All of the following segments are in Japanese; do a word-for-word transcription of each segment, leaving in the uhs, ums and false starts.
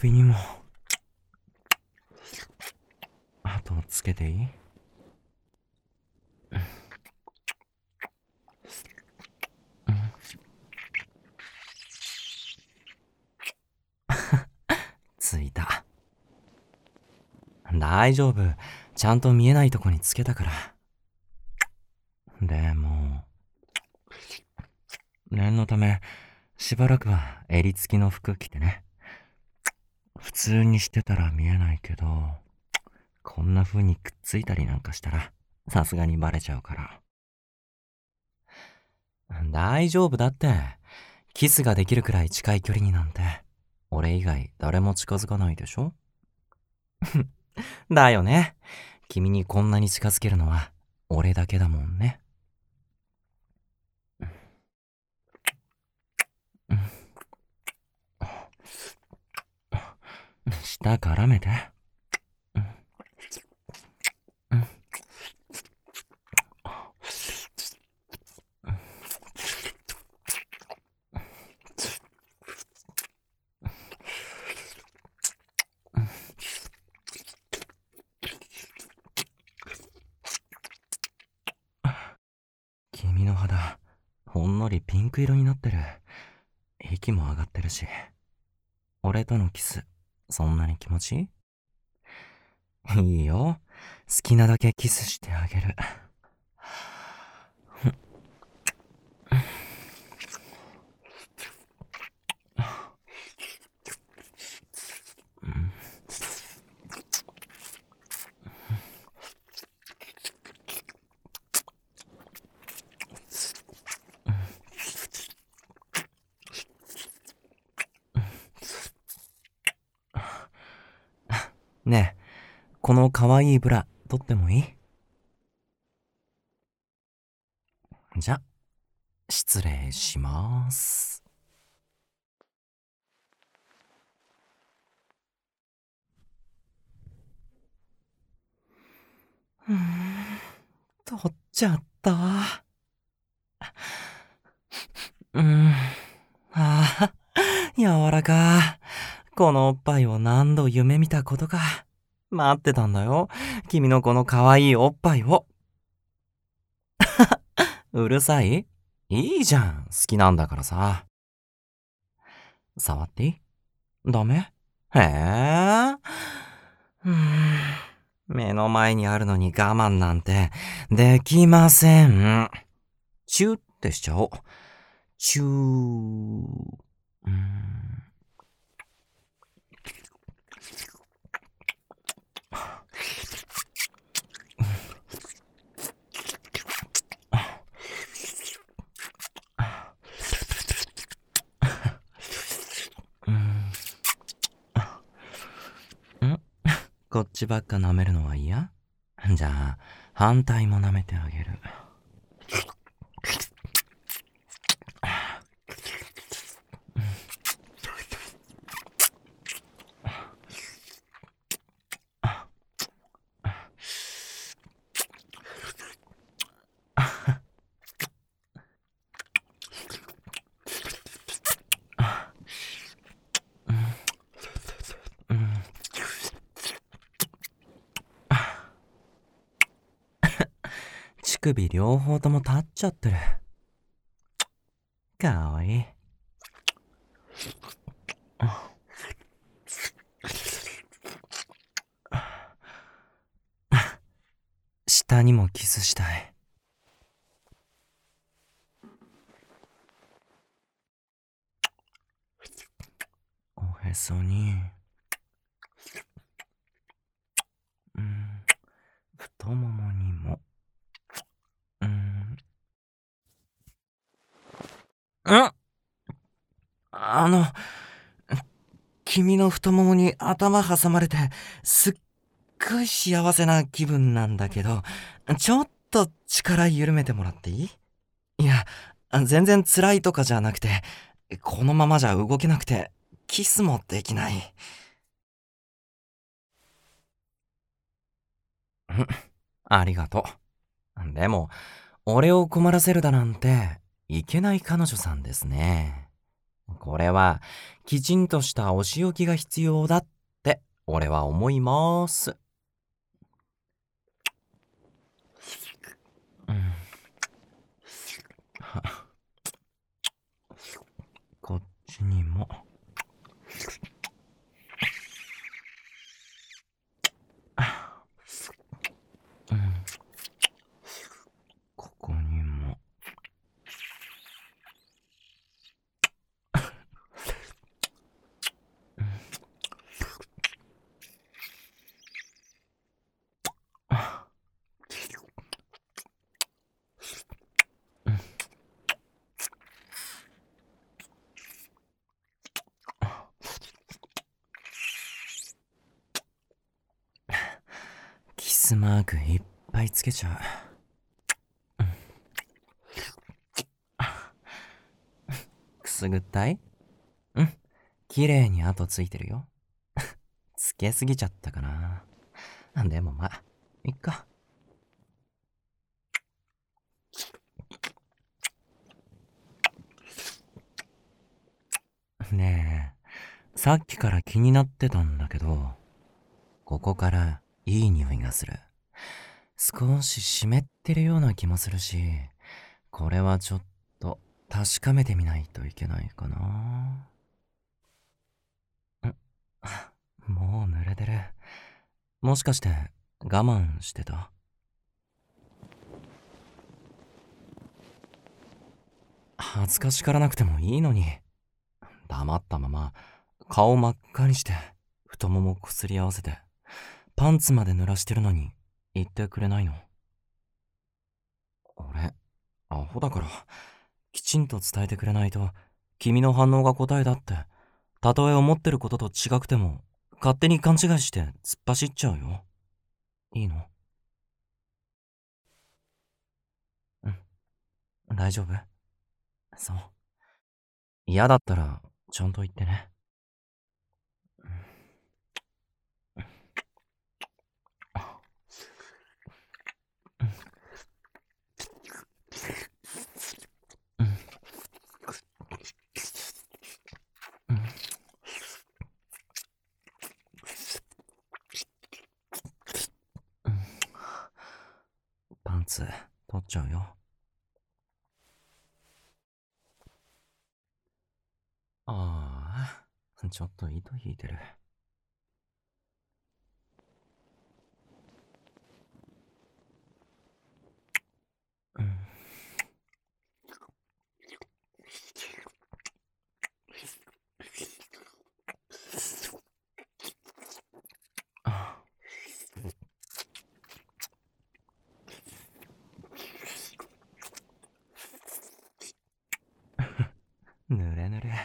首にも。あとつけていい？ついた。大丈夫。ちゃんと見えないとこにつけたから。でも、念のため、しばらくは襟付きの服着てね。普通にしてたら見えないけど、こんな風にくっついたりなんかしたら、さすがにバレちゃうから。大丈夫だって。キスができるくらい近い距離になんて、俺以外誰も近づかないでしょ？だよね。君にこんなに近づけるのは、俺だけだもんね。舌絡めて。君の肌、ほんのりピンク色になってる。息も上がってるし。俺とのキス、そんなに気持ちいい？いいよ。好きなだけキスしてあげる。ねえ、この可愛いブラ、取ってもいい？じゃ、失礼します。うーん、取っちゃった。うん、ああ、柔らか。このおっぱいを何度夢見たことか。待ってたんだよ。君のこの可愛いおっぱいを。うるさい？いいじゃん。好きなんだからさ。触っていい？ダメ？へえ。うーん。目の前にあるのに我慢なんてできません。チューってしちゃおう。チュー。うーん。ん？こっちばっか舐めるのは嫌？じゃあ、反対も舐めてあげる。乳首両方とも立っちゃってる。かわいい。下にもキスしたい。おへそに、うん、太ももにも。うん。ん？あの、君の太ももに頭挟まれて、すっごい幸せな気分なんだけど、ちょっと力緩めてもらっていい？いや、全然辛いとかじゃなくて、このままじゃ動けなくて、キスもできない。ん？ありがとう。でも、俺を困らせるだなんて、いけない彼女さんですね。 これは、きちんとしたお仕置きが必要だって、俺は思います。うん、こっちにも。うん、ここにも。キスマークいっぱいつけちゃう。くすぐったい？うん。綺麗に跡ついてるよ。つけすぎちゃったかな。でもまあ、いっか。ねえ、さっきから気になってたんだけど、ここからいい匂いがする。少し湿ってるような気もするし、これはちょっと確かめてみないといけないかな。んもう濡れてる。もしかして我慢してた？恥ずかしがらなくてもいいのに。黙ったまま顔真っ赤にして太ももこすり合わせてパンツまで濡らしてるのに言ってくれないの？俺アホだから、きちんと伝えてくれないと君の反応が答えだって、たとえ思ってることと違くても勝手に勘違いして突っ走っちゃうよ。いいの？うん、大丈夫？そう。嫌だったらちゃんと言ってね。うん、うん、うん。パンツ取っちゃうよ。ああ、ちょっと糸引いてる。うん。あ、ぬれぬれ。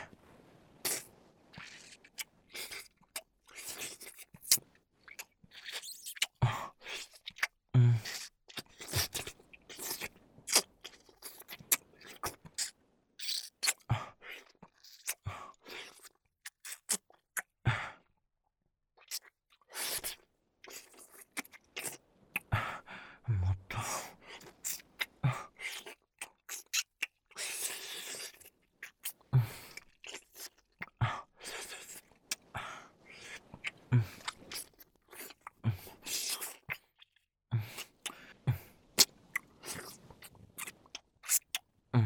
うん。もっと。うん。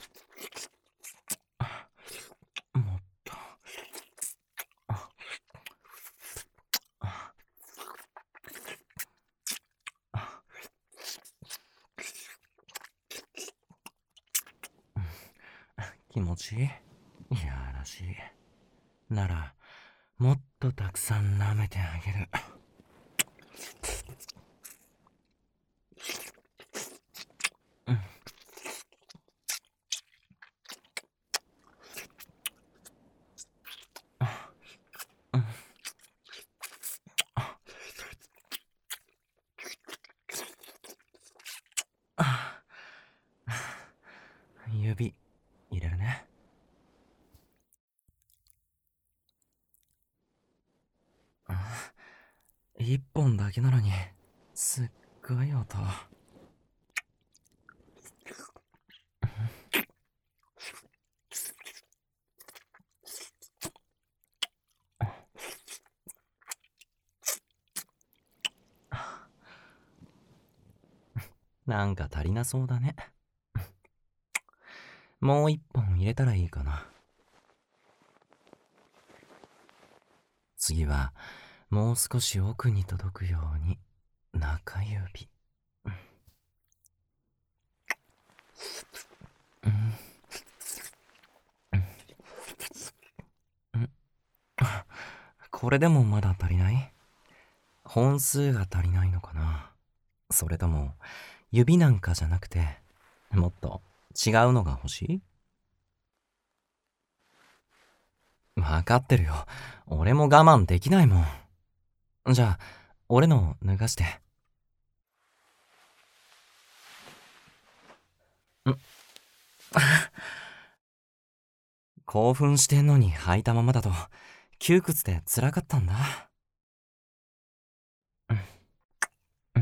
もっと。気持ちいい？いやらしい。なら、もっとたくさん舐めてあげる。うん。うん。あ、指入れるね。あ、一本だけなのにすっごい音。 なんか足りなそうだね。もう一本入れたらいいかな。次は、もう少し奥に届くように、中指。うん、うん、これでもまだ足りない？本数が足りないのかな？それとも、指なんかじゃなくて、もっと違うのが欲しい？わかってるよ。俺も我慢できないもん。じゃあ、俺の脱がして。ん興奮してんのに履いたままだと、窮屈で辛かったんだ。うん、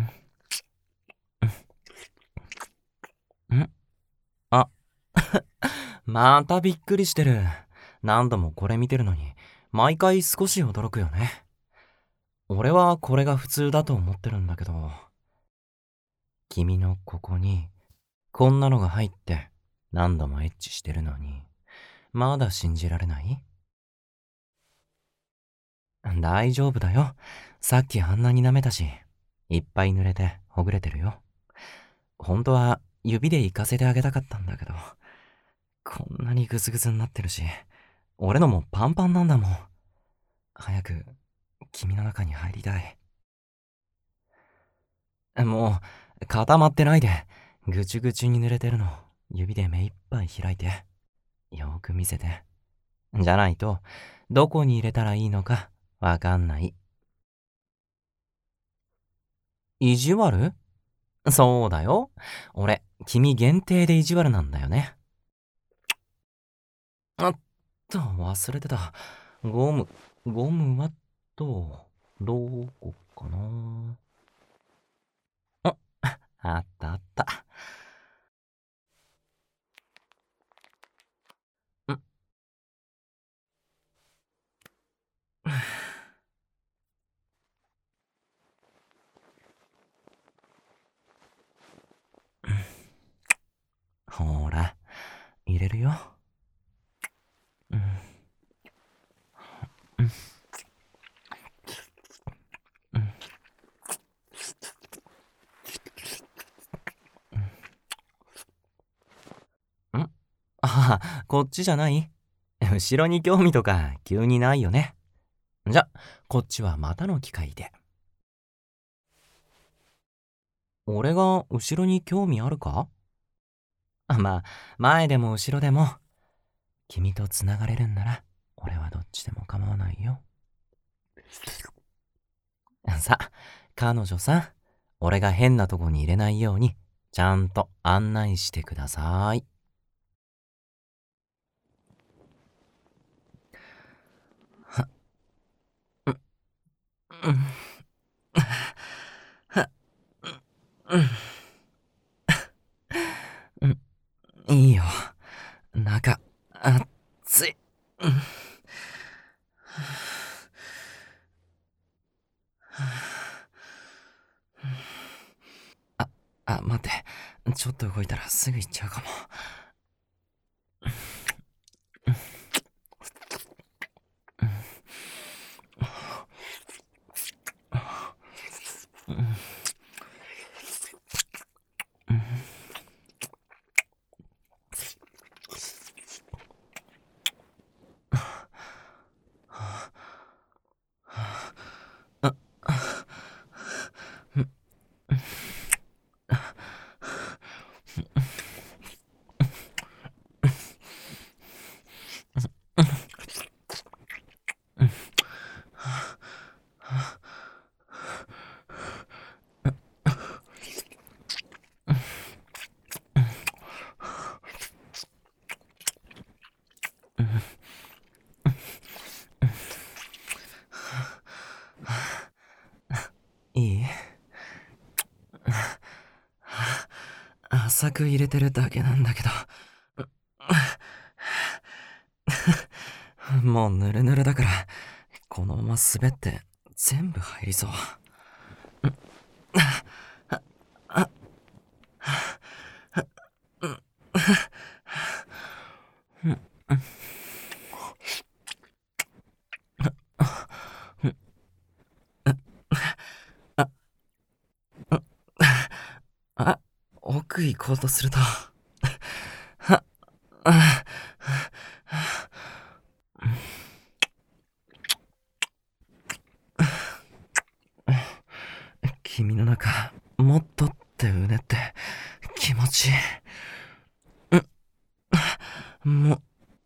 うん、んあ、またびっくりしてる。何度もこれ見てるのに、毎回少し驚くよね。俺はこれが普通だと思ってるんだけど、君のここに、こんなのが入って、何度もエッチしてるのに、まだ信じられない？大丈夫だよ。さっきあんなに舐めたし、いっぱい濡れてほぐれてるよ。本当は指で行かせてあげたかったんだけど、こんなにグズグズになってるし、俺のもパンパンなんだもん。早く君の中に入りたい。もう固まってないで、ぐちゅぐちゅに濡れてるの指で目いっぱい開いて、よーく見せて。じゃないと、どこに入れたらいいのかわかんない。意地悪？そうだよ。俺、君限定で意地悪なんだよね。あっと、忘れてた。ゴム、ゴムはと、どこかな。あ、あったあった。んほら、入れるよ。うん、うん、うん、うん。ああ、こっちじゃない？後ろに興味とか急にないよね。じゃ、こっちはまたの機会で。俺が後ろに興味あるか？あ、まあ、前でも後ろでも、君と繋がれるんなら、俺はどっちでも構わないよ。さ、彼女さん、俺が変なとこに入れないように、ちゃんと案内してください。は、うん、うん、は、うん、うん、いいよ。中、熱い。うん、あ、あ、待って。ちょっと動いたらすぐ行っちゃうかも。いい？浅く入れてるだけなんだけど。もうヌルヌルだから、このまま滑って全部入りそう。 あ、奥行こうとすると、は、あ、君の中、もっとってうねって気持ちいい。ん、も、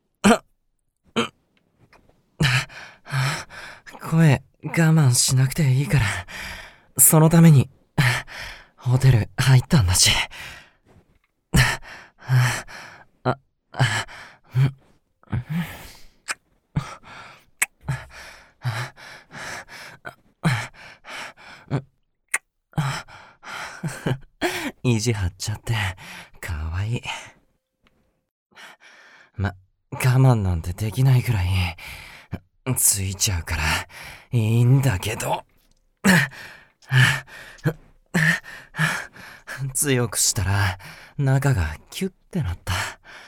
声我慢しなくていいから、そのために、ホテル入ったんだし。あ、あ、意地張っちゃって、かわいい。ま、我慢なんてできないくらい、ついちゃうから、いいんだけど。強くしたら、中がキュッてなった。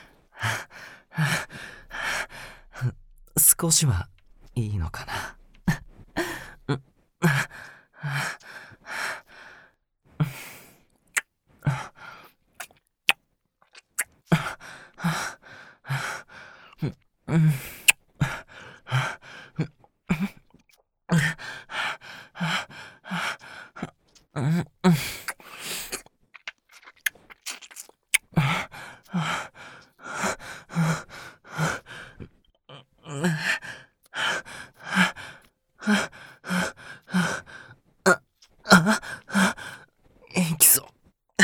少しはいいのかな。いきそう。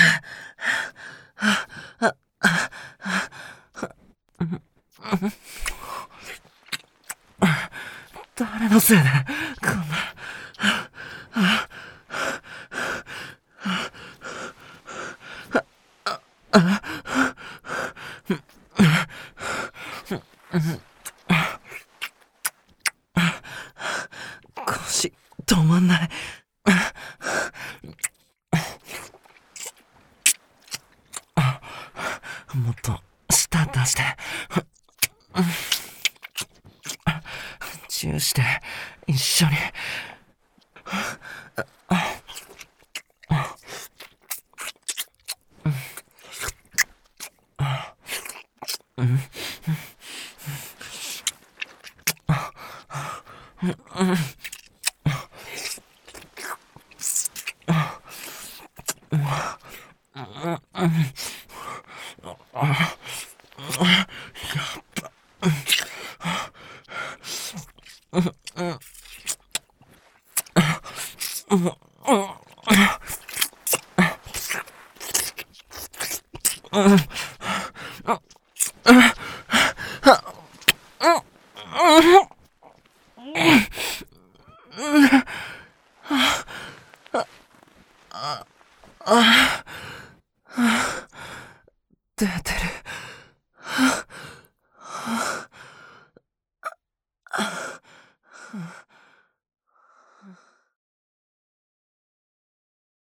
誰のせいで、こんな。腰、止まんない。もっと、舌出して。チューして、一緒に。出てる。